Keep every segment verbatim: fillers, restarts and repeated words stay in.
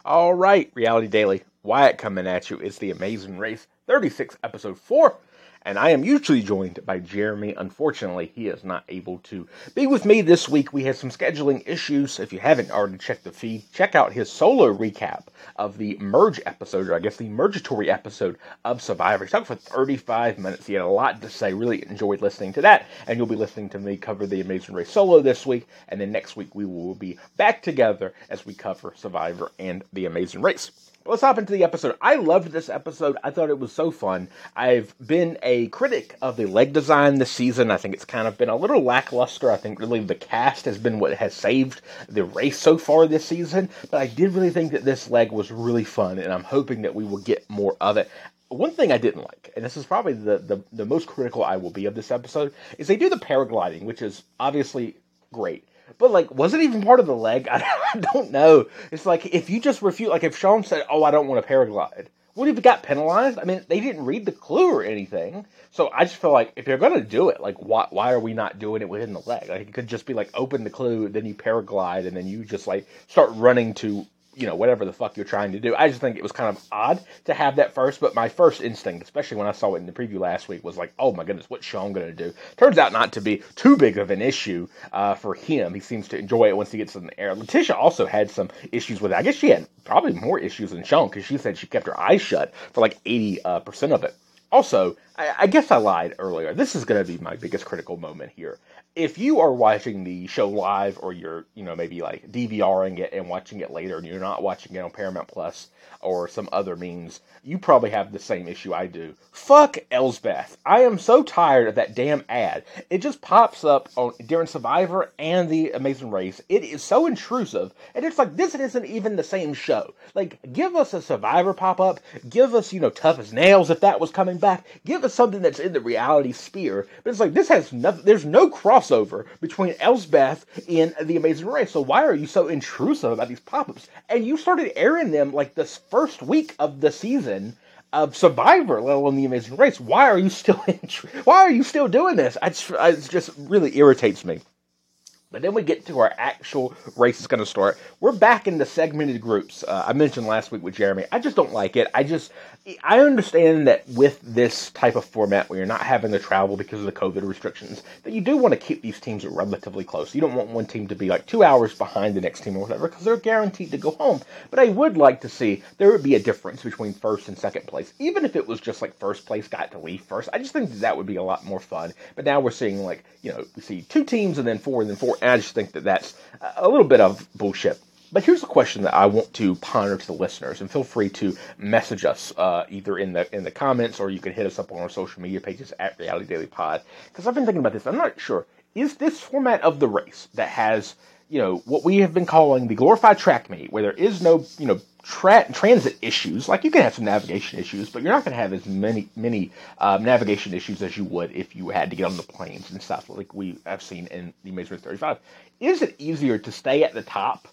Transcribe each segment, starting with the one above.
All right, Reality Daily. Wyatt coming at you. It's the Amazing Race, thirty-six, episode four. And I am usually joined by Jeremy. Unfortunately, he is not able to be with me this week. We had some scheduling issues. If you haven't already checked the feed, check out his solo recap of the Merge episode, or I guess the Mergatory episode of Survivor. He talked for thirty-five minutes. He had a lot to say. Really enjoyed listening to that. And you'll be listening to me cover the Amazing Race solo this week. And then next week we will be back together as we cover Survivor and the Amazing Race. Let's hop into the episode. I loved this episode. I thought it was so fun. I've been a critic of the leg design this season. I think it's kind of been a little lackluster. I think really the cast has been what has saved the race so far this season. But I did really think that this leg was really fun, and I'm hoping that we will get more of it. One thing I didn't like, and this is probably the, the, the most critical I will be of this episode, is they do the paragliding, which is obviously great. But, like, was it even part of the leg? I don't know. It's like, if you just refuse, like, if Sean said, oh, I don't want to paraglide, would he have got penalized? I mean, they didn't read the clue or anything. So I just feel like, if you're going to do it, like, why why are we not doing it within the leg? Like, it could just be, like, open the clue, then you paraglide, and then you just, like, start running to, you know, whatever the fuck you're trying to do. I just think it was kind of odd to have that first, but my first instinct, especially when I saw it in the preview last week, was like, oh my goodness, what's Sean going to do? Turns out not to be too big of an issue uh, for him. He seems to enjoy it once he gets in the air. Letitia also had some issues with it. I guess she had probably more issues than Sean, because she said she kept her eyes shut for like eighty percent uh, of it. Also, I, I guess I lied earlier. This is going to be my biggest critical moment here. If you are watching the show live, or you're, you know, maybe like DVRing it and watching it later, and you're not watching it on Paramount Plus or some other means, you probably have the same issue I do. Fuck Elsbeth. I am so tired of that damn ad. It just pops up on during Survivor and the Amazing Race. It is so intrusive, and it's like, this isn't even the same show. Like, give us a Survivor pop-up. Give us, you know, Tough as Nails if that was coming back. Give us something that's in the reality sphere. But it's like, this has nothing. There's no crossover between Elsbeth and the Amazing Race. So why are you so intrusive about these pop-ups? And you started airing them like this first week of the season of Survivor, let alone the Amazing Race. Why are you still in, why are you still doing this? I just, it just really irritates me. But then we get to our actual race is going to start. We're back in the segmented groups. Uh, I mentioned last week with Jeremy. I just don't like it. I just, I understand that with this type of format where you're not having to travel because of the COVID restrictions, that you do want to keep these teams relatively close. You don't want one team to be like two hours behind the next team or whatever, because they're guaranteed to go home. But I would like to see there would be a difference between first and second place, even if it was just like first place got to leave first. I just think that, that would be a lot more fun. But now we're seeing like, you know, we see two teams and then four and then four. And I just think that that's a little bit of bullshit. But here's a question that I want to ponder to the listeners, and feel free to message us uh, either in the in the comments, or you can hit us up on our social media pages at Reality Daily Pod. Because I've been thinking about this. I'm not sure. Is this format of the race that has, you know, what we have been calling the glorified track meet, where there is no, you know, tra- transit issues? Like, you can have some navigation issues, but you're not going to have as many many um, navigation issues as you would if you had to get on the planes and stuff, like we have seen in the Amazing Race thirty-five. Is it easier to stay at the top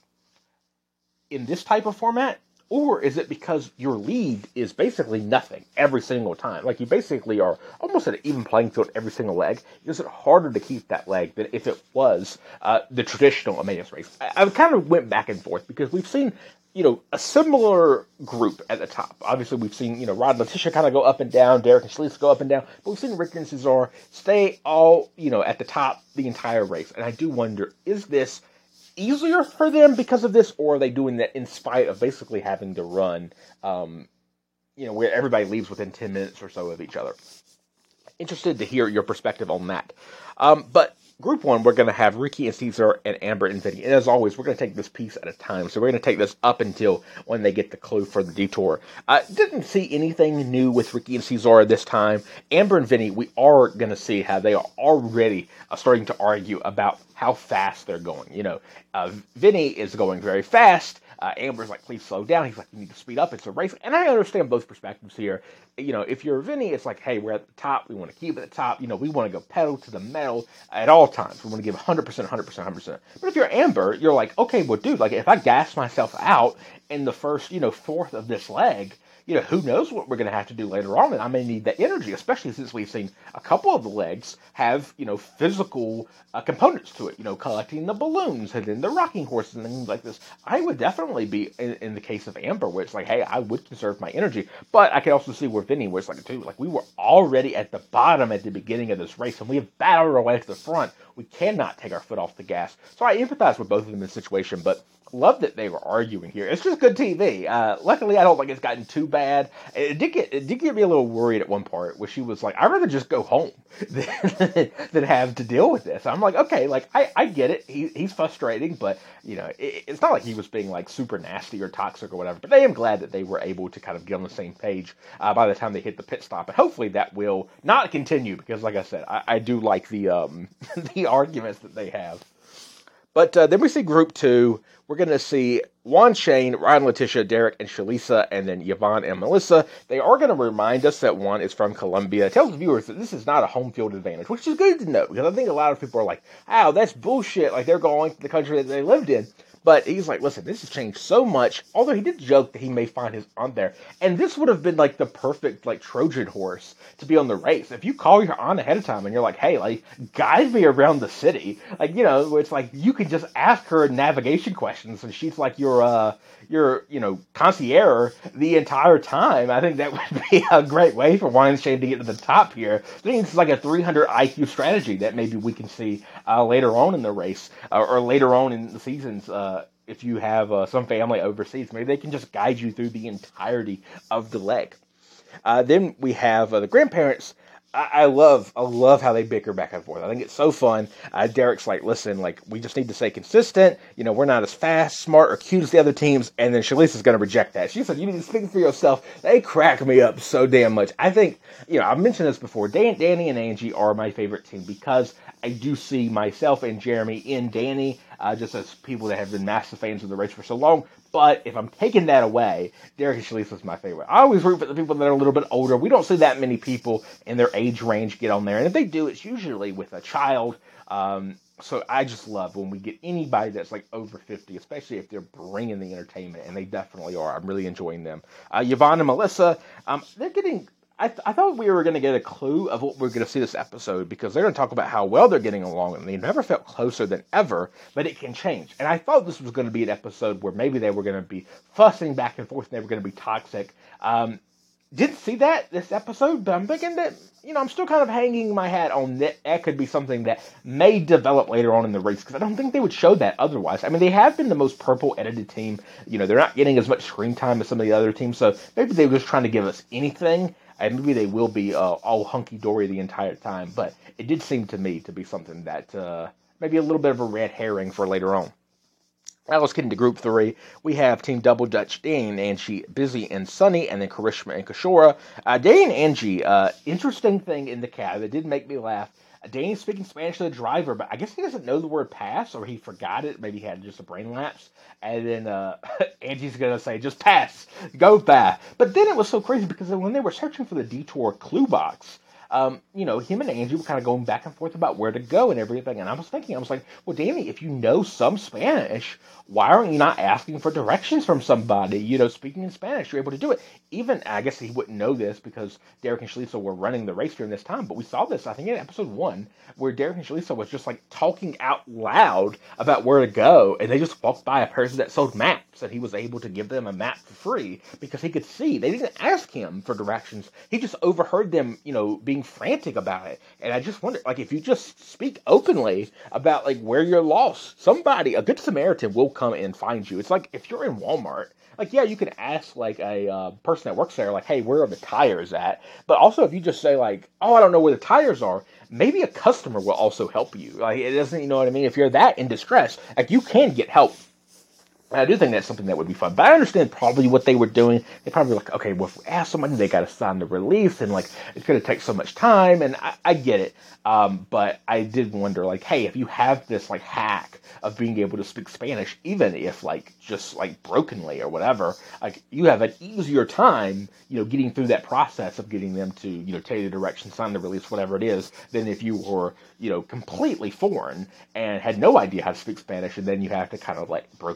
in this type of format, or is it because your lead is basically nothing every single time? Like, you basically are almost at an even playing field every single leg. Is it harder to keep that leg than if it was uh, the traditional Amazing Race? I, I kind of went back and forth, because we've seen, you know, a similar group at the top. Obviously, we've seen, you know, Rod and Letitia kind of go up and down, Derek and Schlitz go up and down, but we've seen Ricky and Cesar stay all, you know, at the top the entire race. And I do wonder, is this easier for them because of this, or are they doing that in spite of basically having to run, um, you know, where everybody leaves within ten minutes or so of each other? Interested to hear your perspective on that. Um, but Group one, we're going to have Ricky and Cesar and Amber and Vinny. And as always, we're going to take this piece at a time. So we're going to take this up until when they get the clue for the detour. Uh, didn't see anything new with Ricky and Cesar this time. Amber and Vinny, we are going to see how they are already uh, starting to argue about how fast they're going. You know, uh, Vinny is going very fast. Uh, Amber's like, please slow down. He's like, you need to speed up. It's a race. And I understand both perspectives here. You know, if you're Vinny, it's like, hey, we're at the top. We want to keep it at the top. You know, we want to go pedal to the metal at all times. We want to give one hundred percent, one hundred percent, one hundred percent. But if you're Amber, you're like, okay, well, dude, like, if I gas myself out in the first, you know, fourth of this leg, you know, who knows what we're going to have to do later on, and I may need that energy, especially since we've seen a couple of the legs have, you know, physical uh, components to it, you know, collecting the balloons and then the rocking horse and things like this. I would definitely be, in, in the case of Amber, where it's like, hey, I would conserve my energy, but I can also see where Vinny was like, too, like, we were already at the bottom at the beginning of this race, and we have battled our way to the front. We cannot take our foot off the gas. So I empathize with both of them in this situation, but love that they were arguing here. It's just good T V. Uh, luckily, I don't think it's gotten too bad. It did get it did get me a little worried at one part where she was like, "I'd rather just go home than, than have to deal with this." I'm like, okay, like I, I get it. He, he's frustrating, but you know, it, it's not like he was being like super nasty or toxic or whatever. But I am glad that they were able to kind of get on the same page uh, by the time they hit the pit stop, and hopefully that will not continue because, like I said, I, I do like the um, the arguments that they have. But uh, then we see Group two. We're going to see Juan Shane, Ryan Letitia, Derek, and Shalisa, and then Yvonne and Melissa. They are going to remind us that Juan is from Colombia. It tells the viewers that this is not a home field advantage, which is good to know, because I think a lot of people are like, oh, that's bullshit, like they're going to the country that they lived in. But he's like, listen, this has changed so much. Although he did joke that he may find his aunt there. And this would have been like the perfect like Trojan horse to be on the race. If you call your aunt ahead of time and you're like, hey, like, guide me around the city. Like, you know, where it's like you could just ask her navigation questions and she's like your, uh, your, you know, concierge the entire time. I think that would be a great way for Juan Shane to get to the top here. I think it's like a three hundred I Q strategy that maybe we can see uh, later on in the race uh, or later on in the seasons. Uh, if you have uh, some family overseas, maybe they can just guide you through the entirety of the leg. Uh, then we have uh, the grandparents. I, I love, I love how they bicker back and forth. I think it's so fun. Uh, Derek's like, listen, like, we just need to stay consistent. You know, we're not as fast, smart, or cute as the other teams. And then Shalisa's going to reject that. She said, you need to speak for yourself. They crack me up so damn much. I think, you know, I've mentioned this before. Dan, Danny and Angie are my favorite team because I do see myself and Jeremy in Danny, uh, just as people that have been massive fans of the race for so long. But if I'm taking that away, Derek and Shalisa is my favorite. I always root for the people that are a little bit older. We don't see that many people in their age range get on there. And if they do, it's usually with a child. Um, so I just love when we get anybody that's like over fifty, especially if they're bringing the entertainment. And they definitely are. I'm really enjoying them. Uh, Yvonne and Melissa, um, they're getting... I, th- I thought we were going to get a clue of what we're going to see this episode because they're going to talk about how well they're getting along and they never felt closer than ever, but it can change. And I thought this was going to be an episode where maybe they were going to be fussing back and forth and they were going to be toxic. Um, didn't see that this episode, but I'm thinking that, you know, I'm still kind of hanging my hat on that. That could be something that may develop later on in the race because I don't think they would show that otherwise. I mean, they have been the most purple edited team. You know, they're not getting as much screen time as some of the other teams, so maybe they were just trying to give us anything. And maybe they will be uh, all hunky-dory the entire time. But it did seem to me to be something that uh, maybe a little bit of a red herring for later on. Now let's get into Group three. We have Team Double Dutch, Danny and Angie, Busy and Sunny, and then Karishma and Kishora. Uh, Danny and Angie, uh, interesting thing in the cab that did make me laugh. Danny's speaking Spanish to the driver, but I guess he doesn't know the word pass, or he forgot it. Maybe he had just a brain lapse. And then uh, Angie's going to say, just pass, go back. But then it was so crazy because when they were searching for the detour clue box, um, you know, him and Angie were kind of going back and forth about where to go and everything. And I was thinking, I was like, well, Danny, if you know some Spanish, why aren't you not asking for directions from somebody, you know, speaking in Spanish? You're able to do it. Even, I guess he wouldn't know this because Derek and Shalisa were running the race during this time, but we saw this, I think, in episode one, where Derek and Shalisa was just, like, talking out loud about where to go, and they just walked by a person that sold maps, and he was able to give them a map for free because he could see. They didn't ask him for directions. He just overheard them, you know, being frantic about it. And I just wonder, like, if you just speak openly about, like, where you're lost, somebody, a good Samaritan will come and find you. It's like if you're in Walmart, like, yeah, you can ask, like, a uh, person that works there, like, hey, where are the tires at? But also, if you just say, like, oh, I don't know where the tires are, maybe a customer will also help you. Like, it doesn't, you know what I mean? If you're that in distress, like, you can get help. I do think that's something that would be fun. But I understand probably what they were doing. They probably were like, okay, well, if we ask somebody, they got to sign the release, and, like, it's going to take so much time, and I, I get it. Um, but I did wonder, like, hey, if you have this, like, hack of being able to speak Spanish, even if, like, just, like, brokenly or whatever, like, you have an easier time, you know, getting through that process of getting them to, you know, tell you the direction, sign the release, whatever it is, than if you were, you know, completely foreign and had no idea how to speak Spanish, and then you have to kind of, like, broken translate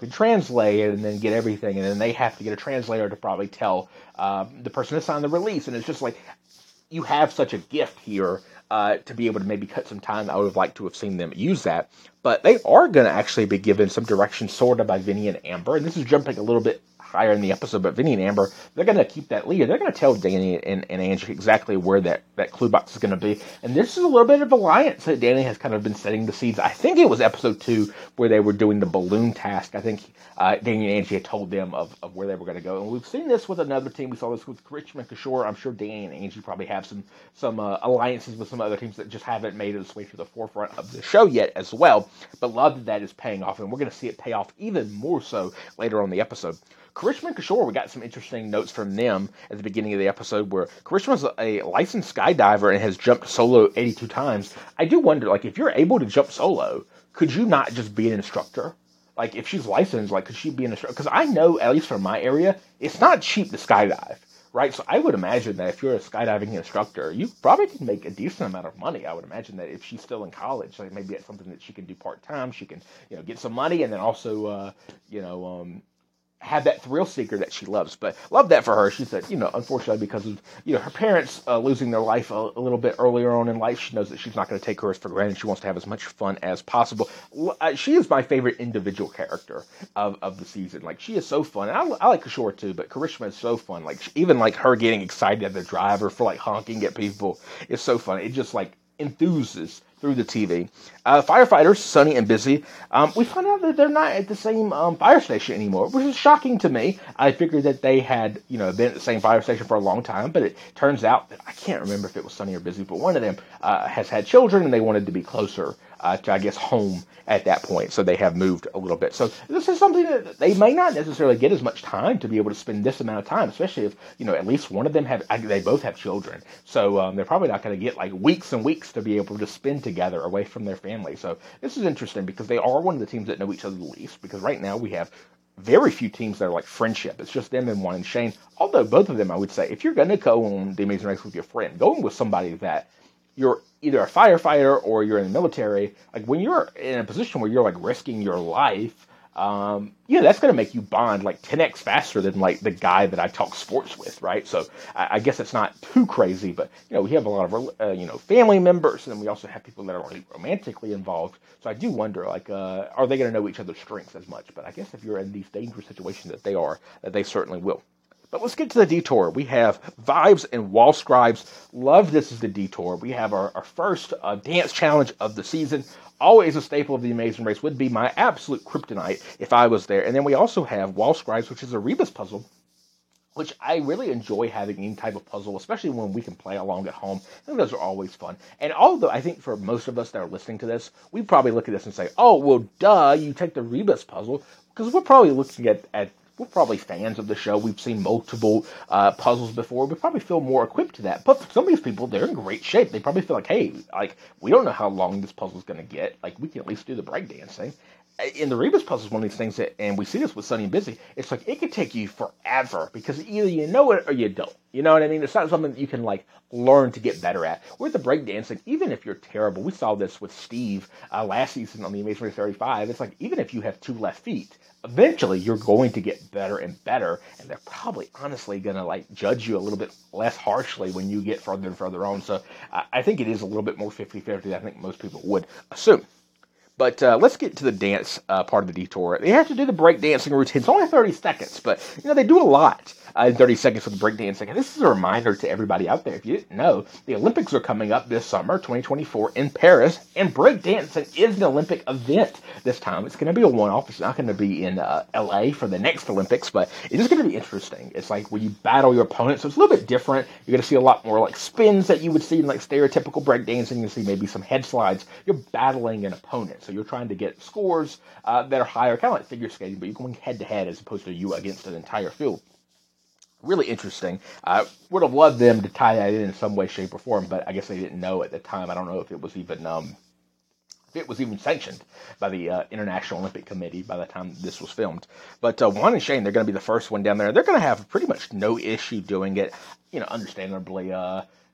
translate and then get everything, and then they have to get a translator to probably tell uh, the person to sign the release, and it's just like, you have such a gift here uh, to be able to maybe cut some time. I would have liked to have seen them use that. But they are going to actually be given some direction sort of by Vinny and Amber. And this is jumping a little bit higher in the episode, but Vinny and Amber, they're going to keep that lead. They're going to tell Danny and, and Angie exactly where that, that clue box is going to be. And this is a little bit of alliance that Danny has kind of been setting the seeds. I think it was episode two where they were doing the balloon task. I think uh, Danny and Angie had told them of, of where they were going to go. And we've seen this with another team. We saw this with Richmond Kishore. I'm sure Danny and Angie probably have some, some uh, alliances with some other teams that just haven't made its way to the forefront of the show yet as well. But love that that is paying off, and we're going to see it pay off even more so later on in the episode. Karishma and Kishore, we got some interesting notes from them at the beginning of the episode where Karishma's a licensed skydiver and has jumped solo eighty-two times. I do wonder, like, if you're able to jump solo, could you not just be an instructor? Like, if she's licensed, like, could she be an instructor? Because I know, at least from my area, it's not cheap to skydive, right? So I would imagine that if you're a skydiving instructor, you probably can make a decent amount of money. I would imagine that if she's still in college, like maybe it's something that she can do part-time, she can, you know, get some money and then also, uh, you know, um, have that thrill seeker that she loves. But love that for her. She said, you know, unfortunately because of, you know, her parents uh, losing their life a, a little bit earlier on in life, she knows that she's not going to take hers for granted. She wants to have as much fun as possible. Uh, she is my favorite individual character of, of the season. Like, she is so fun. And I, I like Kishore too, but Karishma is so fun. Like, even like her getting excited at the driver for like honking at people is so fun. It just like enthuses through the T V. Uh, firefighters, Sunny and Busy, um, we found out that they're not at the same um, fire station anymore, which is shocking to me. I figured that they had, you know, been at the same fire station for a long time, but it turns out that, I can't remember if it was Sunny or Busy, but one of them uh, has had children, and they wanted to be closer uh, to, I guess, home at that point, so they have moved a little bit. So this is something that they may not necessarily get as much time to be able to spend this amount of time, especially if, you know, at least one of them have, they both have children. So um, they're probably not going to get like weeks and weeks to be able to spend together away from their family. So this is interesting because they are one of the teams that know each other the least, because right now we have very few teams that are like friendship. It's just them and Juan and Shane. Although both of them, I would say, if you're going to go on The Amazing Race with your friend, going with somebody that you're either a firefighter or you're in the military, like when you're in a position where you're like risking your life, um, you know, that's going to make you bond like ten x faster than like the guy that I talk sports with, right? So I, I guess it's not too crazy, but, you know, we have a lot of, uh, you know, family members, and then we also have people that are like romantically involved. So I do wonder, like, uh, are they going to know each other's strengths as much? But I guess if you're in these dangerous situations that they are, that they certainly will. But let's get to the detour. We have Vibes and Wall Scribes. Love this is the detour. We have our, our first uh, dance challenge of the season. Always a staple of The Amazing Race. Would be my absolute kryptonite if I was there. And then we also have Wall Scribes, which is a rebus puzzle, which I really enjoy having any type of puzzle, especially when we can play along at home. I think those are always fun. And although I think for most of us that are listening to this, we probably look at this and say, oh, well, duh, you take the rebus puzzle, because we're probably looking at, at we're probably fans of the show. We've seen multiple uh, puzzles before. We probably feel more equipped to that. But for some of these people, they're in great shape. They probably feel like, hey, like, we don't know how long this puzzle's going to get. Like, we can at least do the breakdancing. In the Rebus puzzle is one of these things that, and we see this with Sunny and Busy, it's like, it could take you forever, because either you know it or you don't. You know what I mean? It's not something that you can, like, learn to get better at. With the breakdancing, even if you're terrible, we saw this with Steve uh, last season on The Amazing Race thirty-five, it's like, even if you have two left feet, eventually you're going to get better and better, and they're probably honestly going to, like, judge you a little bit less harshly when you get further and further on. So uh, I think it is a little bit more fifty-fifty than I think most people would assume. But uh, let's get to the dance uh, part of the detour. They have to do the breakdancing routine. It's only thirty seconds, but, you know, they do a lot uh, in thirty seconds for the breakdancing. And this is a reminder to everybody out there. If you didn't know, the Olympics are coming up this summer, twenty twenty-four, in Paris, and breakdancing is an Olympic event this time. It's going to be a one-off. It's not going to be in uh, L A for the next Olympics, but it is going to be interesting. It's like where you battle your opponent, so it's a little bit different. You're going to see a lot more, like, spins that you would see in, like, stereotypical breakdancing. You'll see maybe some head slides. You're battling an opponent. So you're trying to get scores uh, that are higher, kind of like figure skating, but you're going head-to-head as opposed to you against an entire field. Really interesting. I uh, would have loved them to tie that in in some way, shape, or form, but I guess they didn't know at the time. I don't know if it was even um, if it was even sanctioned by the uh, International Olympic Committee by the time this was filmed. But uh, Juan and Shane, they're going to be the first one down there. They're going to have pretty much no issue doing it. You know, understandably, uh,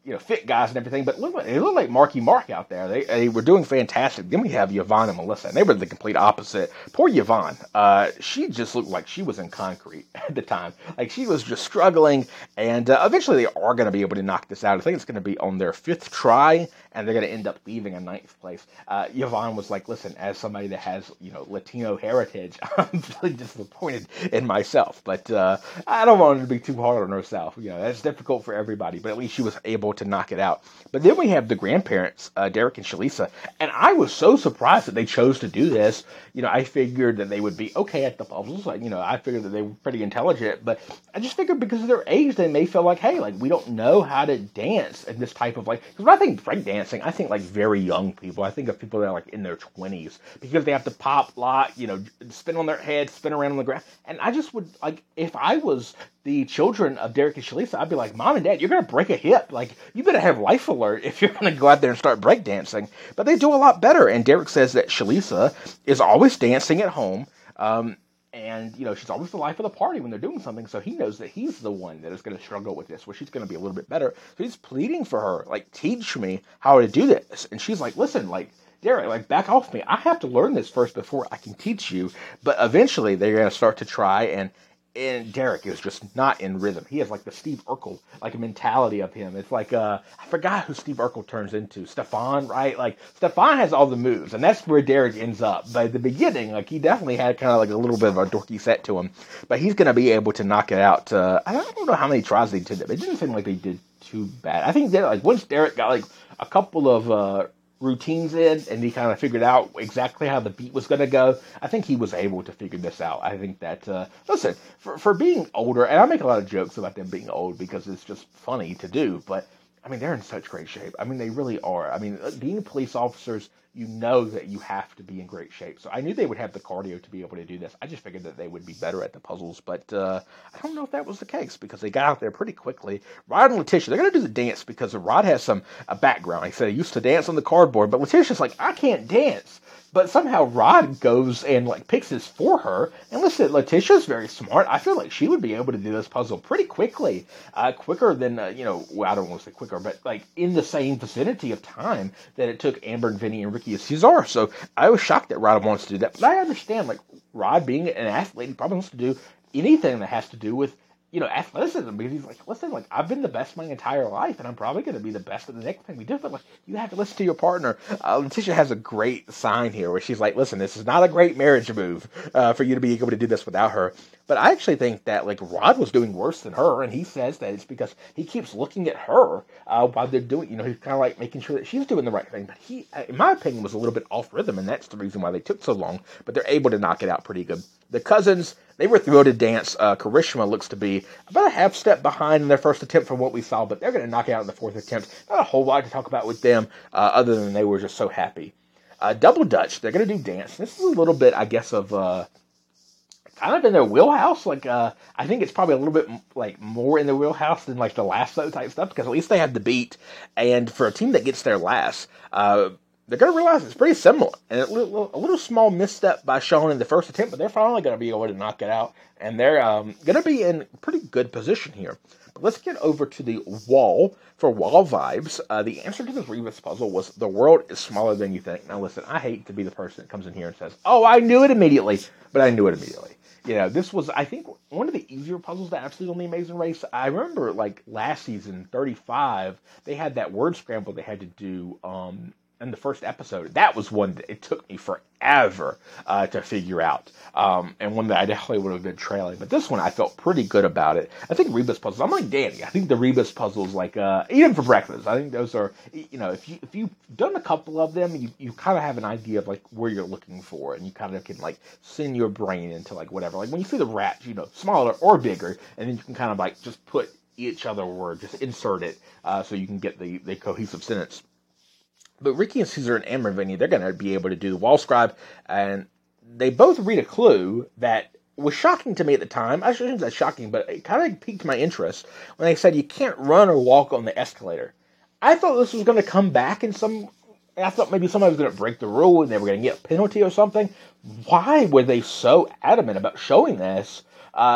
you know, fit guys and everything, but look, they look like Marky Mark out there. They they were doing fantastic. Then we have Yvonne and Melissa, and they were the complete opposite. Poor Yvonne, uh, she just looked like she was in concrete at the time. Like she was just struggling, and uh, eventually they are going to be able to knock this out. I think it's going to be on their fifth try, and they're going to end up leaving in ninth place. Uh, Yvonne was like, listen, as somebody that has, you know, Latino heritage, I'm really disappointed in myself, but uh, I don't want her to be too hard on herself. You know, that's difficult for everybody, but at least she was able to knock it out. But then we have the grandparents, uh, Derek and Shalisa, and I was so surprised that they chose to do this. You know, I figured that they would be okay at the puzzles. Like, you know, I figured that they were pretty intelligent, but I just figured because of their age, they may feel like, hey, like, we don't know how to dance in this type of, like, because when I think break dancing, I think, like, very young people. I think of people that are, like, in their twenties, because they have to pop, lock, you know, spin on their head, spin around on the ground, and I just would, like, if I was the children of Derek and Shalisa, I'd be like, Mom and Dad, you're going to break a hip. Like, you better have life alert if you're going to go out there and start breakdancing. But they do a lot better. And Derek says that Shalisa is always dancing at home. Um, and, you know, she's always the life of the party when they're doing something. So he knows that he's the one that is going to struggle with this, where she's going to be a little bit better. So he's pleading for her, like, teach me how to do this. And she's like, listen, like, Derek, like, back off me. I have to learn this first before I can teach you. But eventually they're going to start to try, and And Derek is just not in rhythm. He has like the Steve Urkel, like a mentality of him. It's like, uh, I forgot who Steve Urkel turns into. Stefan, right? Like, Stefan has all the moves, and that's where Derek ends up. But at the beginning, like, he definitely had kind of like a little bit of a dorky set to him. But he's going to be able to knock it out. Uh, I don't I don't know how many tries they did. It didn't seem like they did too bad. I think that, like, once Derek got, like, a couple of, uh, routines in, and he kind of figured out exactly how the beat was going to go, I think he was able to figure this out. I think that, uh, listen, for, for being older, and I make a lot of jokes about them being old because it's just funny to do, but, I mean, they're in such great shape. I mean, they really are. I mean, being police officers, you know that you have to be in great shape. So I knew they would have the cardio to be able to do this. I just figured that they would be better at the puzzles, but uh, I don't know if that was the case because they got out there pretty quickly. Rod and Letitia, they're going to do the dance because Rod has some a background. He said he used to dance on the cardboard, but Letitia's like, I can't dance. But somehow Rod goes and, like, picks this for her. And listen, Letitia's very smart. I feel like she would be able to do this puzzle pretty quickly. Uh, quicker than, uh, you know, well, I don't want to say quicker, but, like, in the same vicinity of time that it took Amber and Vinny and Ricky and Cesar. So I was shocked that Rod wants to do that. But I understand, like, Rod being an athlete, he probably wants to do anything that has to do with, you know, athleticism, because he's like, listen, like, I've been the best my entire life, and I'm probably going to be the best at the next thing we do, but, like, you have to listen to your partner. Uh, Letitia has a great sign here where she's like, listen, this is not a great marriage move uh, for you to be able to do this without her. But I actually think that, like, Rod was doing worse than her, and he says that it's because he keeps looking at her uh, while they're doing, you know, he's kind of like making sure that she's doing the right thing. But he, in my opinion, was a little bit off rhythm, and that's the reason why they took so long. But they're able to knock it out pretty good. The cousins, they were thrilled to dance. Uh, Karishma looks to be about a half step behind in their first attempt from what we saw, but they're going to knock it out in the fourth attempt. Not a whole lot to talk about with them, uh, other than they were just so happy. Uh, Double Dutch, they're going to do dance. This is a little bit, I guess, of uh, kind of in their wheelhouse. Like, uh, I think it's probably a little bit like more in their wheelhouse than like the lasso type stuff, because at least they have the beat. And for a team that gets there last, uh, they're going to realize it's pretty similar. And a little, a little small misstep by Sean in the first attempt, but they're finally going to be able to knock it out. And they're um, going to be in pretty good position here. But let's get over to the wall for wall vibes. Uh, the answer to this Rebus puzzle was the world is smaller than you think. Now listen, I hate to be the person that comes in here and says, oh, I knew it immediately. But I knew it immediately. You know, this was, I think, one of the easier puzzles to absolute on The Amazing Race. I remember, like, last season, thirty-five, they had that word scramble they had to do um, in the first episode. That was one that it took me forever uh, to figure out, um, and one that I definitely would have been trailing. But this one, I felt pretty good about it. I think Rebus puzzles, I'm like Danny. I think the Rebus puzzles, like, uh, even for breakfast, I think those are, you know, if, you, if you've done a couple of them, you, you kind of have an idea of, like, where you're looking for, and you kind of can, like, send your brain into, like, whatever. Like, when you see the rats, you know, smaller or bigger, and then you can kind of, like, just put each other word, just insert it, uh, so you can get the, the cohesive sentence. But Ricky and Caesar and Amber and Vinny, they're going to be able to do the wall scribe, and they both read a clue that was shocking to me at the time. I shouldn't say shocking, but it kind of piqued my interest when they said you can't run or walk on the escalator. I thought this was going to come back in some... I thought maybe somebody was going to break the rule and they were going to get a penalty or something. Why were they so adamant about showing this? Uh,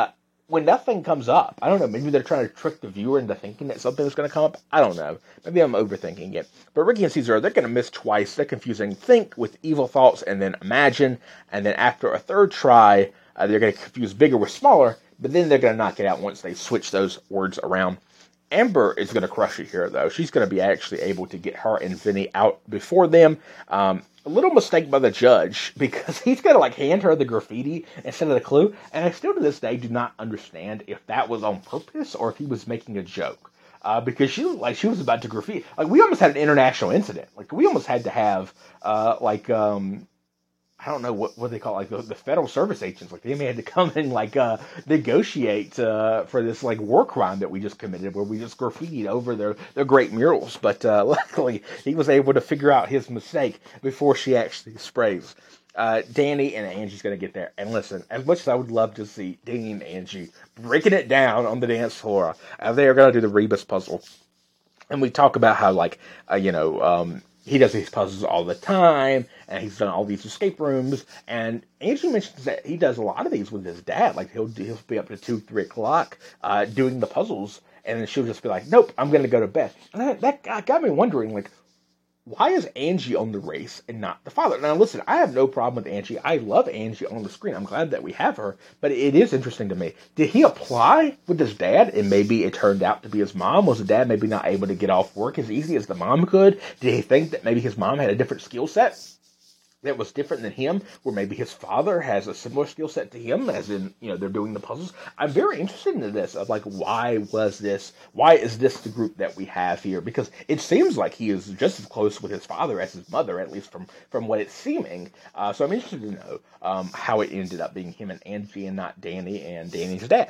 when nothing comes up, I don't know, maybe they're trying to trick the viewer into thinking that something's going to come up. I don't know. Maybe I'm overthinking it. But Ricky and Caesar, they're going to miss twice. They're confusing think with evil thoughts and then imagine. And then after a third try, uh, they're going to confuse bigger with smaller. But then they're going to knock it out once they switch those words around. Amber is going to crush it here, though. She's going to be actually able to get her and Vinny out before them. Um, a little mistake by the judge, because he's going to, like, hand her the graffiti instead of the clue. And I still, to this day, do not understand if that was on purpose or if he was making a joke. Uh, because she looked like she was about to graffiti. Like, we almost had an international incident. Like, we almost had to have, uh, like, um... I don't know what, what they call it, like the, the federal service agents. Like they may have to come and like uh, negotiate uh, for this like war crime that we just committed, where we just graffitied over their, their great murals. But uh, luckily, he was able to figure out his mistake before she actually sprays. Uh, Danny and Angie's going to get there. And listen, as much as I would love to see Danny and Angie breaking it down on the dance floor, uh, they are going to do the Rebus puzzle. And we talk about how like uh, you know. Um, He does these puzzles all the time, and he's done all these escape rooms. And Angie mentions that he does a lot of these with his dad. Like he'll he'll be up to two, three o'clock uh, doing the puzzles, and then she'll just be like, "Nope, I'm going to go to bed." And that, that got me wondering, like, why is Angie on the race and not the father? Now, listen, I have no problem with Angie. I love Angie on the screen. I'm glad that we have her. But it is interesting to me. Did he apply with his dad, and maybe it turned out to be his mom? Was the dad maybe not able to get off work as easy as the mom could? Did he think that maybe his mom had a different skill set that was different than him, where maybe his father has a similar skill set to him, as in, you know, they're doing the puzzles? I'm very interested in this, of like, why was this, why is this the group that we have here? Because it seems like he is just as close with his father as his mother, at least from, from what it's seeming. Uh, so I'm interested to know um, how it ended up being him and Angie and not Danny and Danny's dad.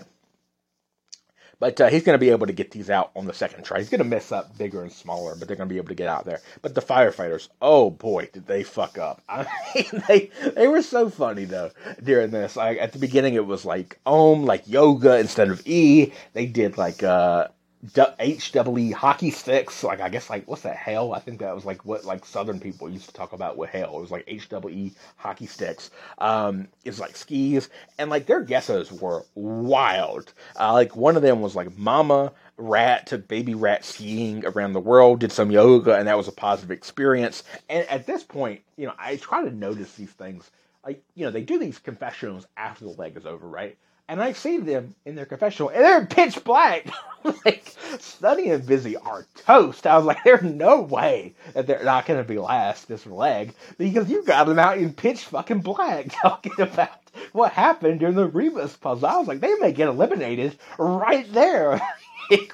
But uh, he's going to be able to get these out on the second try. He's going to mess up bigger and smaller, but they're going to be able to get out there. But the firefighters, oh boy, did they fuck up. I mean, they they were so funny, though, during this. Like, at the beginning, it was like Om, like yoga instead of E. They did like uh, H double E hockey sticks. Like, I guess, like, what's that, hell? I think that was like what like Southern people used to talk about with hell. It was like H double E hockey sticks. Um, it's like skis. And like their guesses were wild. Uh, like one of them was like Mama Rat took baby rat skiing around the world, did some yoga, and that was a positive experience. And at this point, you know, I try to notice these things. Like, you know, they do these confessionals after the leg is over, right? And I see them in their confessional, and they're pitch black. Like, Sunny and Busy are toast. I was like, there's no way that they're not going to be last this leg, because you got them out in pitch fucking black talking about what happened during the Rebus puzzle. I was like, they may get eliminated right there. it,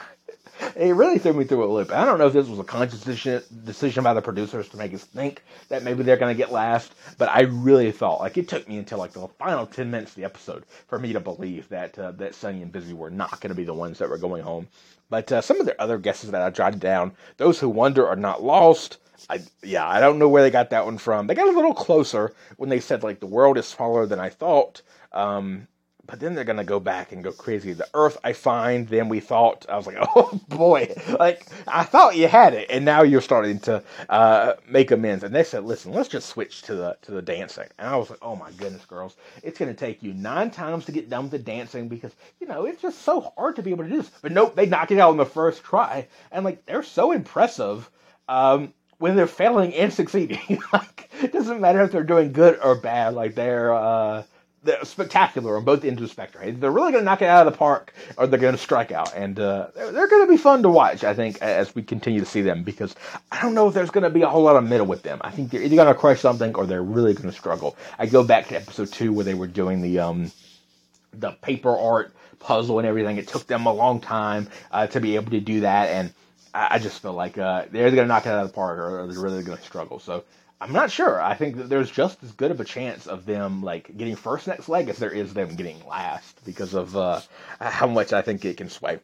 it really threw me through a loop. I don't know if this was a conscious decision, decision by the producers to make us think that maybe they're going to get last, but I really thought, like, it took me until like the final ten minutes of the episode for me to believe that uh, that Sunny and Busy were not going to be the ones that were going home. But uh, some of the other guesses that I jotted down, those who wonder are not lost. I, yeah, I don't know where they got that one from. They got a little closer when they said, like, the world is smaller than I thought. Um, but then they're going to go back and go crazy. The earth I find, then we thought. I was like, oh, boy. Like, I thought you had it, and now you're starting to uh, make amends. And they said, listen, let's just switch to the to the dancing. And I was like, oh, my goodness, girls. It's going to take you nine times to get done with the dancing because, you know, it's just so hard to be able to do this. But nope, they knock it out on the first try. And, like, they're so impressive. Um... when they're failing and succeeding. Like, it doesn't matter if they're doing good or bad. Like, they're, uh, they're spectacular on both ends of the spectrum. They're really going to knock it out of the park, or they're going to strike out. And uh, they're, they're going to be fun to watch, I think, as we continue to see them. Because I don't know if there's going to be a whole lot of middle with them. I think they're either going to crush something, or they're really going to struggle. I go back to episode two, where they were doing the um, the paper art puzzle and everything. It took them a long time uh, to be able to do that. And I just feel like uh, they're either going to knock it out of the park, or they're really going to struggle. So I'm not sure. I think that there's just as good of a chance of them like getting first next leg as there is them getting last, because of uh, how much I think it can sway.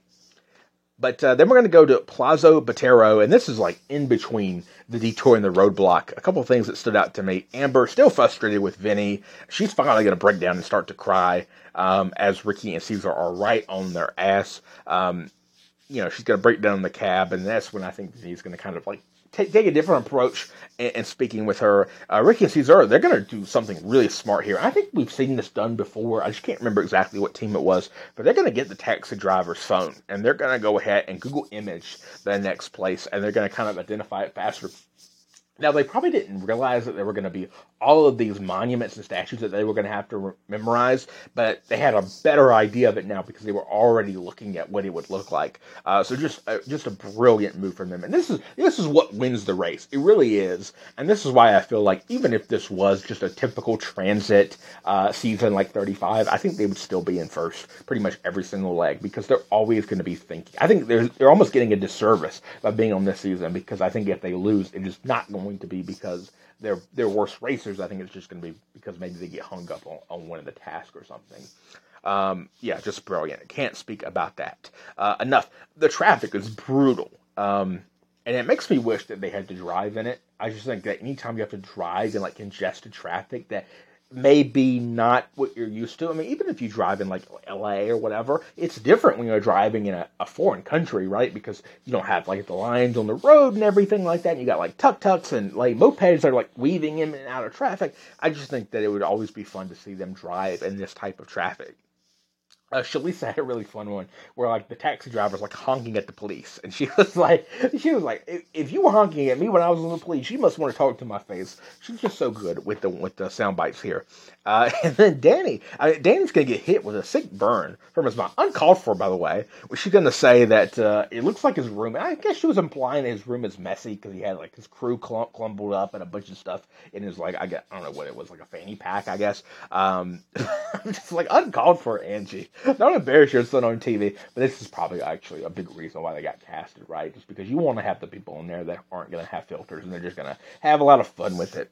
But uh, then we're going to go to Plazo Botero, and this is like in between the detour and the roadblock. A couple of things that stood out to me. Amber, still frustrated with Vinny. She's finally going to break down and start to cry um, as Ricky and Caesar are right on their ass. Um, You know, she's going to break down in the cab, and that's when I think he's going to kind of, like, take, take a different approach in, in speaking with her. Uh, Ricky and Cesaro, they're going to do something really smart here. I think we've seen this done before. I just can't remember exactly what team it was, but they're going to get the taxi driver's phone, and they're going to go ahead and Google image the next place, and they're going to kind of identify it faster. Now, they probably didn't realize that there were going to be all of these monuments and statues that they were going to have to re- memorize, but they had a better idea of it now because they were already looking at what it would look like. Uh, so just uh, just a brilliant move from them. And this is this is what wins the race. It really is. And this is why I feel like even if this was just a typical transit uh, season like thirty-five, I think they would still be in first pretty much every single leg because they're always going to be thinking. I think they're, they're almost getting a disservice by being on this season because I think if they lose, it is not going to be because they're they're worse racers. I think it's just going to be because maybe they get hung up on, on one of the tasks or something. Um, yeah, just brilliant. Can't speak about that uh, enough. The traffic is brutal, um, and it makes me wish that they had to drive in it. I just think that anytime you have to drive in like congested traffic, that maybe not what you're used to. I mean, even if you drive in like L A or whatever, it's different when you're driving in a, a foreign country, right? Because you don't have like the lines on the road and everything like that. And you got like tuk-tuks and like mopeds that are like weaving in and out of traffic. I just think that it would always be fun to see them drive in this type of traffic. Uh, Shalisa had a really fun one where like the taxi driver was like honking at the police, and she was like, she was like, if, if you were honking at me when I was on the police, you must want to talk to my face. She's just so good with the with the sound bites here. Uh, and then Danny, I mean, Danny's gonna get hit with a sick burn from his mom, uncalled for, by the way. Was she gonna say that uh, it looks like his room? I guess she was implying his room is messy because he had like his crew clump, clumbled up and a bunch of stuff in his like I guess I don't know what it was, like a fanny pack, I guess. Um, just like uncalled for, Angie. Don't embarrass your son on T V, but this is probably actually a big reason why they got casted, right? Just because you want to have the people in there that aren't going to have filters and they're just going to have a lot of fun with it.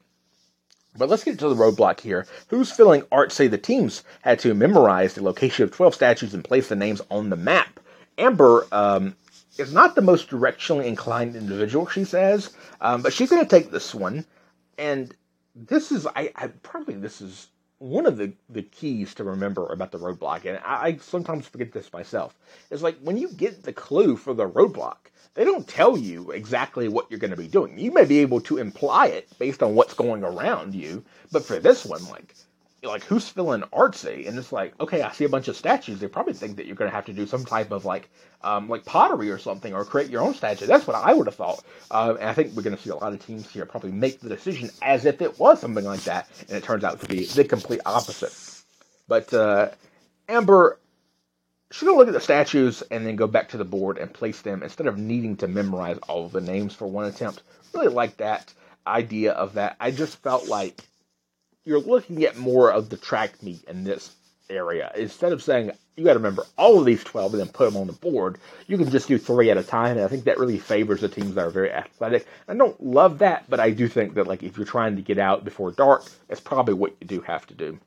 But let's get to the roadblock here. Who's feeling artsy? The teams had to memorize the location of twelve statues and place the names on the map. Amber um, is not the most directionally inclined individual, she says, um, but she's going to take this one. And this is, I, I probably this is one of the, the keys to remember about the roadblock, and I, I sometimes forget this myself, is like when you get the clue for the roadblock, they don't tell you exactly what you're going to be doing. You may be able to imply it based on what's going around you, but for this one, like, like who's feeling artsy? And it's like, okay, I see a bunch of statues. They probably think that you're going to have to do some type of like, um, like pottery or something, or create your own statue. That's what I would have thought. Uh, and I think we're going to see a lot of teams here probably make the decision as if it was something like that, and it turns out to be the complete opposite. But uh, Amber, she's going to look at the statues and then go back to the board and place them instead of needing to memorize all of the names for one attempt. Really like that idea of that. I just felt like you're looking at more of the track meet in this area. Instead of saying, you got to remember all of these twelve and then put them on the board, you can just do three at a time, and I think that really favors the teams that are very athletic. I don't love that, but I do think that like if you're trying to get out before dark, that's probably what you do have to do.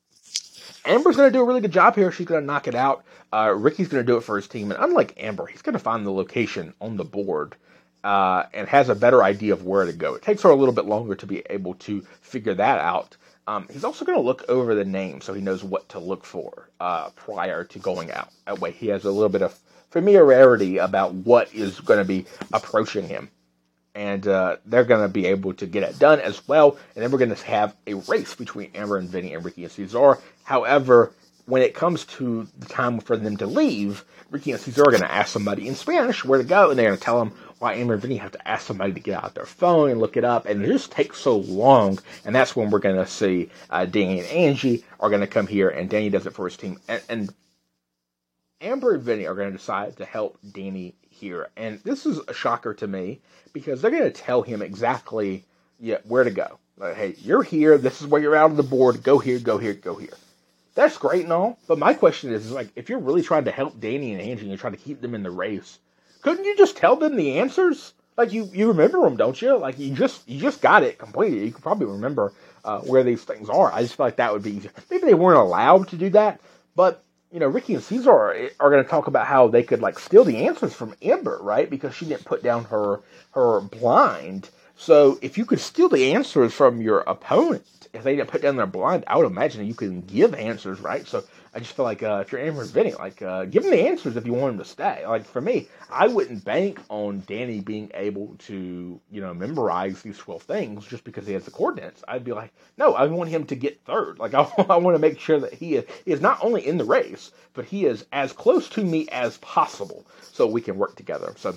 Amber's going to do a really good job here. She's going to knock it out. Uh, Ricky's going to do it for his team, and unlike Amber, he's going to find the location on the board uh, and has a better idea of where to go. It takes her a little bit longer to be able to figure that out. Um, he's also going to look over the name so he knows what to look for uh, prior to going out. That way he has a little bit of familiarity about what is going to be approaching him. And uh, they're going to be able to get it done as well. And then we're going to have a race between Amber and Vinny and Ricky and Cesar. However, when it comes to the time for them to leave, Ricky and Cesar are going to ask somebody in Spanish where to go. And they're going to tell them why Amber and Vinny have to ask somebody to get out their phone and look it up. And it just takes so long. And that's when we're going to see uh, Danny and Angie are going to come here. And Danny does it for his team. And, and Amber and Vinny are going to decide to help Danny here. And this is a shocker to me because they're going to tell him exactly yeah, where to go. Like, hey, you're here. This is where you're out on the board. Go here, go here, go here. That's great and all. But my question is, is like, if you're really trying to help Danny and Angie and you're trying to keep them in the race, couldn't you just tell them the answers? Like, you, you remember them, don't you? Like, you just you just got it completely. You could probably remember uh, where these things are. I just feel like that would be easier. Maybe they weren't allowed to do that, but you know, Ricky and Cesar are, are going to talk about how they could, like, steal the answers from Amber, right? Because she didn't put down her her blind. So if you could steal the answers from your opponent, if they didn't put down their blind, I would imagine you can give answers, right? So I just feel like uh, if you're Amber and Vinny, like uh, give them the answers if you want them to stay. Like for me, I wouldn't bank on Danny being able to, you know, memorize these twelve things just because he has the coordinates. I'd be like, no, I want him to get third. Like I, I want to make sure that he is, he is not only in the race, but he is as close to me as possible, so we can work together. So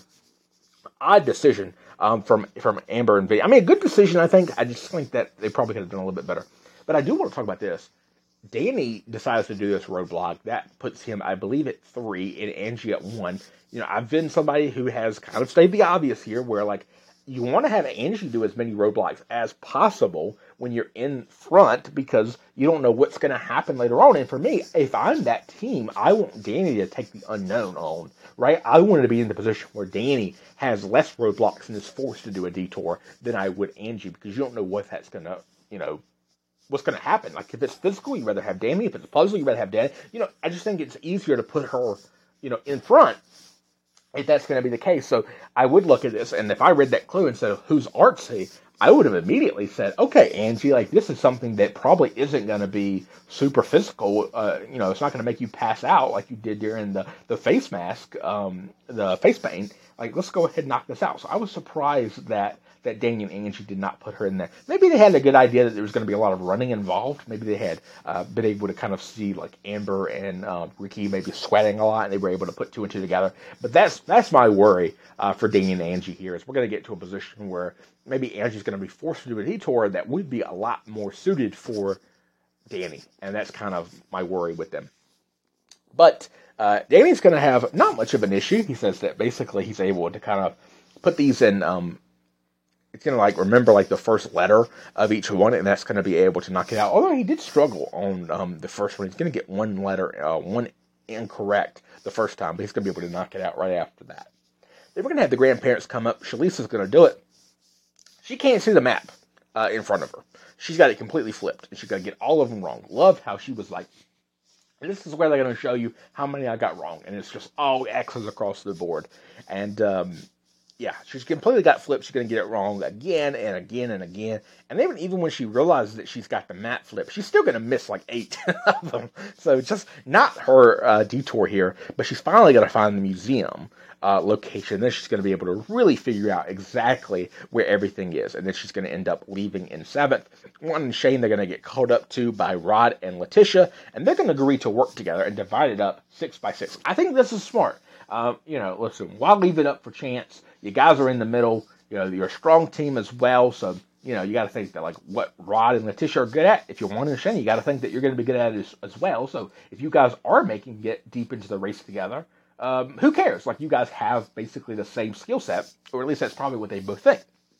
odd decision um, from from Amber and Vinny. I mean, a good decision, I think. I just think that they probably could have done a little bit better. But I do want to talk about this. Danny decides to do this roadblock. That puts him, I believe, at three and Angie at one. You know, I've been somebody who has kind of stated the obvious here where, like, you want to have Angie do as many roadblocks as possible when you're in front because you don't know what's going to happen later on. And for me, if I'm that team, I want Danny to take the unknown on, right? I wanted to be in the position where Danny has less roadblocks and is forced to do a detour than I would Angie because you don't know what that's going to, you know, what's going to happen. Like, if it's physical, you'd rather have Danny. If it's a puzzle, you'd rather have Danny. You know, I just think it's easier to put her, you know, in front if that's going to be the case. So I would look at this, and if I read that clue and said, who's artsy, I would have immediately said, okay, Angie, like, this is something that probably isn't going to be super physical. Uh, you know, it's not going to make you pass out like you did during the, the face mask, um, the face paint. Like, let's go ahead and knock this out. So I was surprised that that Danny and Angie did not put her in there. Maybe they had a good idea that there was going to be a lot of running involved. Maybe they had uh, been able to kind of see like Amber and uh, Ricky maybe sweating a lot, and they were able to put two and two together. But that's that's my worry uh, for Danny and Angie here is we're going to get to a position where maybe Angie's going to be forced to do a detour that would be a lot more suited for Danny, and that's kind of my worry with them. But uh, Danny's going to have not much of an issue. He says that basically he's able to kind of put these in. Um, It's going to, like, remember, like, the first letter of each one, and that's going to be able to knock it out. Although he did struggle on um, the first one. He's going to get one letter, uh, one incorrect the first time, but he's going to be able to knock it out right after that. Then we're going to have the grandparents come up. Shalisa's going to do it. She can't see the map uh, in front of her. She's got it completely flipped, and she's got to get all of them wrong. Love how she was like, this is where they're going to show you how many I got wrong. And it's just all X's across the board. And, um... yeah, she's completely got flipped. She's going to get it wrong again and again and again. And even even when she realizes that she's got the map flipped, she's still going to miss like eight of them. So just not her uh, detour here, but she's finally going to find the museum uh, location. Then she's going to be able to really figure out exactly where everything is. And then she's going to end up leaving in seventh. Juan and Shane, they're going to get called up to by Rod and Letitia. And they're going to agree to work together and divide it up six by six. I think this is smart. Um, you know, listen, why leave it up for chance? You guys are in the middle. You know, you're a strong team as well. So, you know, you got to think that, like, what Rod and Letitia are good at, if you're Juan and Shane, you got to think that you're going to be good at it as, as well. So, if you guys are making it deep into the race together, um, who cares? Like, you guys have basically the same skill set, or at least that's probably what they both think.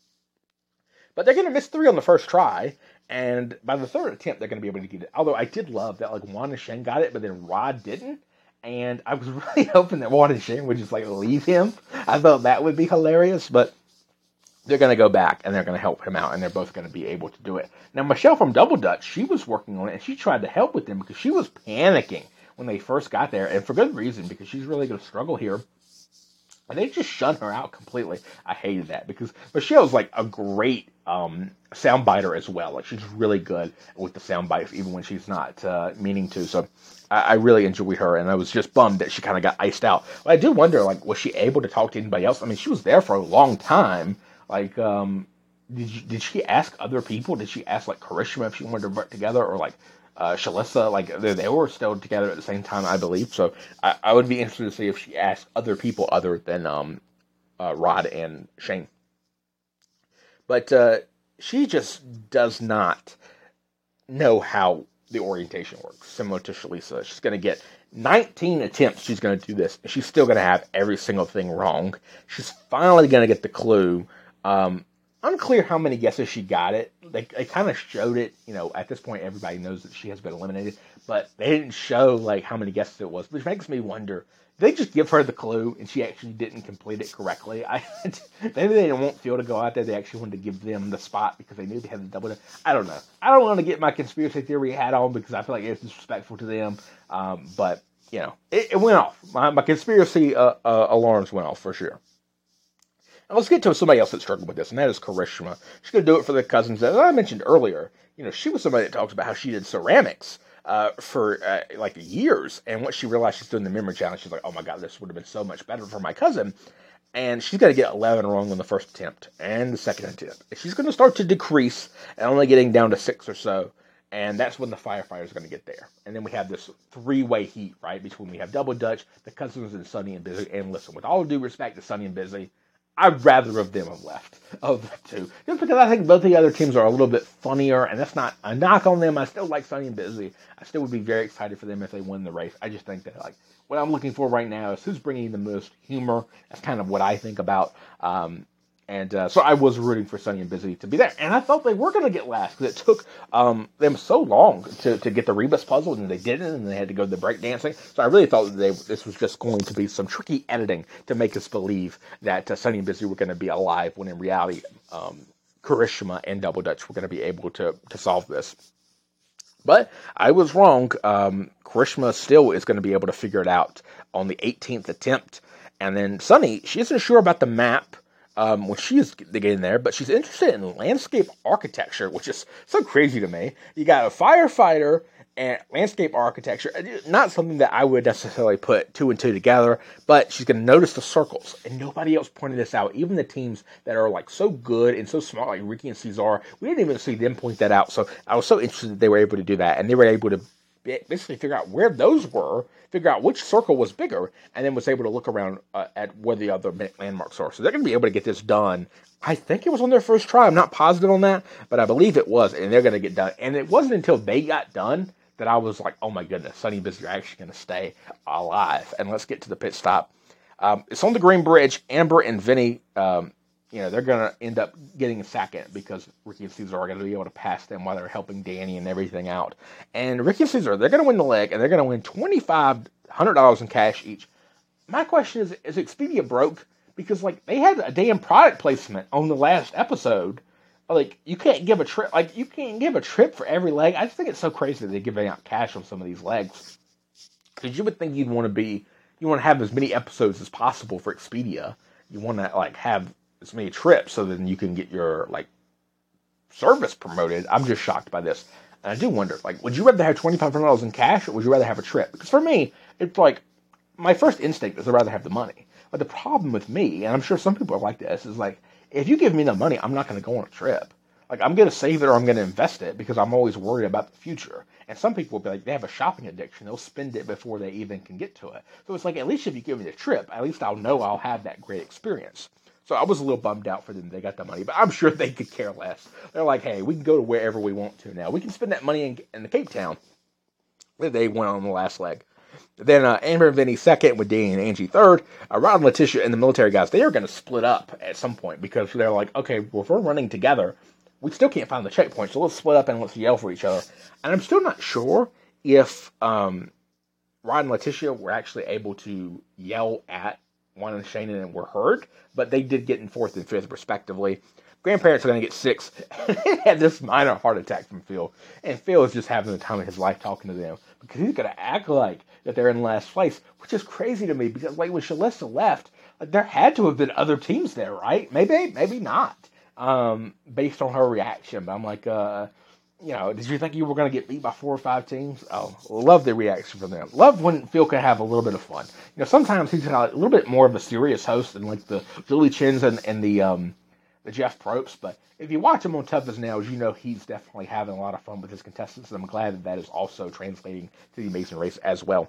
But they're going to miss three on the first try, and by the third attempt, they're going to be able to get it. Although I did love that, like, Juan and Shane got it, but then Rod didn't. And I was really hoping that Juan and Shane would just, like, leave him. I thought that would be hilarious, but they're going to go back, and they're going to help him out, and they're both going to be able to do it. Now, Michelle from Double Dutch, she was working on it, and she tried to help with them because she was panicking when they first got there, and for good reason, because she's really going to struggle here. And they just shut her out completely. I hated that because Michelle's like a great um, soundbiter as well. Like, she's really good with the sound bites, even when she's not uh, meaning to. So I, I really enjoyed her, and I was just bummed that she kind of got iced out. But I do wonder, like, was she able to talk to anybody else? I mean, she was there for a long time. Like, um, did you, did she ask other people? Did she ask, like, Karishma if she wanted to work together, or like uh, Shalissa? Like, they, they were still together at the same time, I believe. So I, I would be interested to see if she asked other people other than um, uh, Rod and Shane. But uh, she just does not know how the orientation works, similar to Shalissa. She's going to get nineteen attempts. She's going to do this, and she's still going to have every single thing wrong. She's finally going to get the clue. Um, unclear how many guesses she got it. They, they kind of showed it. You know, at this point, everybody knows that she has been eliminated, but they didn't show, like, how many guesses it was, which makes me wonder, did they just give her the clue and she actually didn't complete it correctly? I, maybe they didn't want Phil to go out there. They actually wanted to give them the spot because they knew they had the double. I don't know. I don't want to get my conspiracy theory hat on because I feel like it's disrespectful to them. Um, but, you know, it, it went off. My, my conspiracy uh, uh, alarms went off for sure. Now let's get to somebody else that struggled with this, and that is Karishma. She's going to do it for the cousins. As I mentioned earlier, you know, she was somebody that talked about how she did ceramics uh, for uh, like years. And once she realized she's doing the memory challenge, she's like, oh my God, this would have been so much better for my cousin. And she's got to get eleven wrong on the first attempt and the second attempt. She's going to start to decrease and only getting down to six or so. And that's when the firefighters are going to get there. And then we have this three-way heat, right, between we have Double Dutch, the cousins, and Sunny and Busy. And listen, with all due respect to Sunny and Busy, I'd rather of them have left of the two. Just because I think both the other teams are a little bit funnier, and that's not a knock on them. I still like Sunny and Busy. I still would be very excited for them if they win the race. I just think that, like, what I'm looking for right now is who's bringing the most humor. That's kind of what I think about. Um, And uh, so I was rooting for Sunny and Busy to be there. And I thought they were going to get last because it took um, them so long to, to get the Rebus puzzle, and they didn't, and they had to go to the breakdancing. So I really thought that they, this was just going to be some tricky editing to make us believe that uh, Sunny and Busy were going to be alive, when in reality, um, Karishma and Double Dutch were going to be able to, to solve this. But I was wrong. Um, Karishma still is going to be able to figure it out on the eighteenth attempt. And then Sunny, she isn't sure about the map Um, when she is getting there, but she's interested in landscape architecture, which is so crazy to me. You got a firefighter and landscape architecture, not something that I would necessarily put two and two together, but she's going to notice the circles, and nobody else pointed this out. Even the teams that are like so good and so smart, like Ricky and Cesar, we didn't even see them point that out. So I was so interested that they were able to do that, and they were able to basically figure out where those were, figure out which circle was bigger, and then was able to look around uh, at where the other landmarks are. So they're going to be able to get this done. I think it was on their first try. I'm not positive on that, but I believe it was, and they're going to get done. And it wasn't until they got done that I was like, oh my goodness, Sunny and Busy are actually going to stay alive. And let's get to the pit stop. Um, it's on the Green Bridge. Amber and Vinny, um, you know, they're going to end up getting a second because Ricky and Cesar are going to be able to pass them while they're helping Danny and everything out. And Ricky and Cesar, they're going to win the leg, and they're going to win twenty-five hundred dollars in cash each. My question is, is Expedia broke? Because, like, they had a damn product placement on the last episode. Like, you can't give a trip, like, you can't give a trip for every leg. I just think it's so crazy that they're giving out cash on some of these legs. Because you would think you'd want to be, you want to have as many episodes as possible for Expedia. You want to, like, have as many trips so then you can get your, like, service promoted. I'm just shocked by this. And I do wonder, like, would you rather have twenty-five hundred dollars in cash, or would you rather have a trip? Because for me, it's like, my first instinct is I'd rather have the money. But the problem with me, and I'm sure some people are like this, is like, if you give me the money, I'm not going to go on a trip. Like, I'm going to save it or I'm going to invest it because I'm always worried about the future. And some people will be like, they have a shopping addiction. They'll spend it before they even can get to it. So it's like, at least if you give me the trip, at least I'll know I'll have that great experience. So I was a little bummed out for them. They got the money, but I'm sure they could care less. They're like, hey, we can go to wherever we want to now. We can spend that money in, in the Cape Town. They went on the last leg. Then uh, Amber and Vinny second, with Danny and Angie third. Uh, Rod and Letitia and the military guys, they are going to split up at some point because they're like, okay, well, if we're running together, we still can't find the checkpoint, so let's split up and let's yell for each other. And I'm still not sure if um, Rod and Letitia were actually able to yell at Juan and Shayna and were heard, but they did get in fourth and fifth, respectively. Grandparents are going to get six. They had this minor heart attack from Phil, and Phil is just having the time of his life talking to them because he's going to act like that they're in last place, which is crazy to me because, like, when Shalissa left, like, there had to have been other teams there, right? Maybe, maybe not, um, based on her reaction. But I'm like, uh, you know, did you think you were going to get beat by four or five teams? Oh, love the reaction from them. Love when Phil can have a little bit of fun. You know, sometimes he's got a little bit more of a serious host than like the Julie Chins and, and the um, the Jeff Probst. But if you watch him on Tough as Nails, you know he's definitely having a lot of fun with his contestants. And I'm glad that that is also translating to the Amazing Race as well.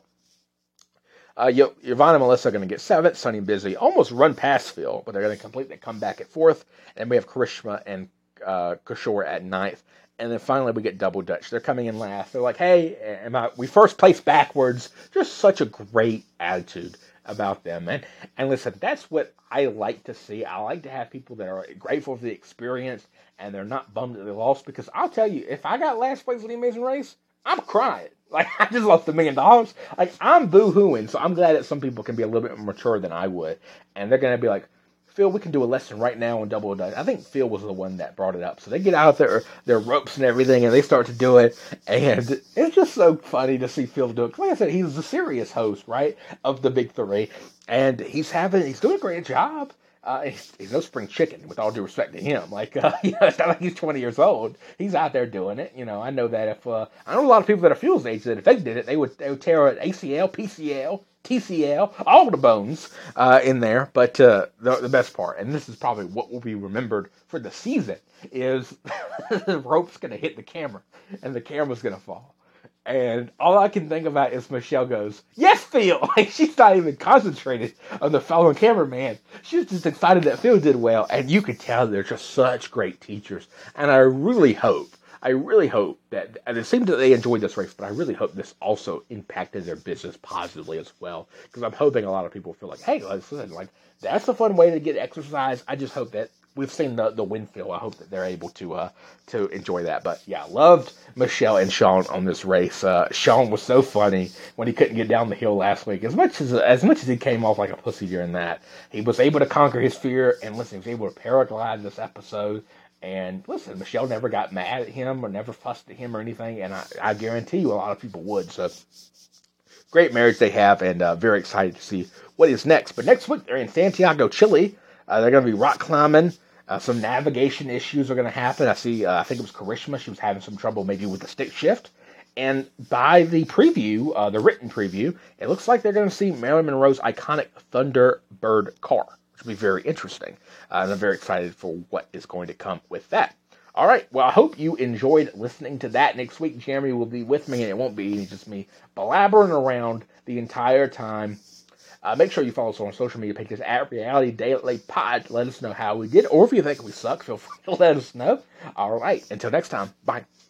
Uh, Yvonne and Melissa are going to get seventh. Sunny and Busy almost run past Phil, but they're going to completely come back at fourth. And we have Karishma and uh, Kishore at ninth. And then finally we get Double Dutch. They're coming in last. They're like, hey, am I, we first place backwards. Just such a great attitude about them. And, and listen, that's what I like to see. I like to have people that are grateful for the experience and they're not bummed that they lost. Because I'll tell you, if I got last place in the Amazing Race, I'm crying. Like, I just lost a million dollars. Like, I'm boo-hooing. So I'm glad that some people can be a little bit more mature than I would. And they're going to be like, Phil, we can do a lesson right now on Double Dutch. I think Phil was the one that brought it up. So they get out there, their ropes and everything, and they start to do it. And it's just so funny to see Phil do it. Like I said, he's the serious host, right, of the Big Three. And he's having, he's doing a great job. Uh, he's, he's no spring chicken, with all due respect to him. Like, uh, you know, it's not like he's twenty years old. He's out there doing it. You know, I know that if uh, I know a lot of people that are Phil's age that if they did it, they would they would tear an A C L, P C L, T C L, all the bones uh, in there. But uh, the, the best part, and this is probably what will be remembered for the season, is the rope's going to hit the camera, and the camera's going to fall. And all I can think about is Michelle goes, "Yes, Phil!" Like, she's not even concentrated on the fellow cameraman. She's just excited that Phil did well. And you could tell they're just such great teachers. And I really hope, I really hope that, and it seems that they enjoyed this race, but I really hope this also impacted their business positively as well. Because I'm hoping a lot of people feel like, hey, listen, like, that's a fun way to get exercise. I just hope that we've seen the, the win feel. I hope that they're able to uh, to enjoy that. But yeah, loved Michelle and Sean on this race. Uh, Sean was so funny when he couldn't get down the hill last week. As much as as much as he came off like a pussy during that, he was able to conquer his fear. And listen, he was able to paraglide this episode. And listen, Michelle never got mad at him or never fussed at him or anything. And I, I guarantee you a lot of people would. So great marriage they have, and uh, very excited to see what is next. But next week they're in Santiago, Chile. Uh, they're going to be rock climbing. Uh, some navigation issues are going to happen. I see, uh, I think it was Karishma. She was having some trouble maybe with the stick shift. And by the preview, uh, the written preview, it looks like they're going to see Marilyn Monroe's iconic Thunderbird car, which will be very interesting. Uh, and I'm very excited for what is going to come with that. All right. Well, I hope you enjoyed listening to that. Next week, Jeremy will be with me, and it won't be just me blabbering around the entire time. Uh, make sure you follow us on social media pages at Reality Daily Pod. Let us know how we did, or if you think we suck, feel free to let us know. All right, until next time, bye.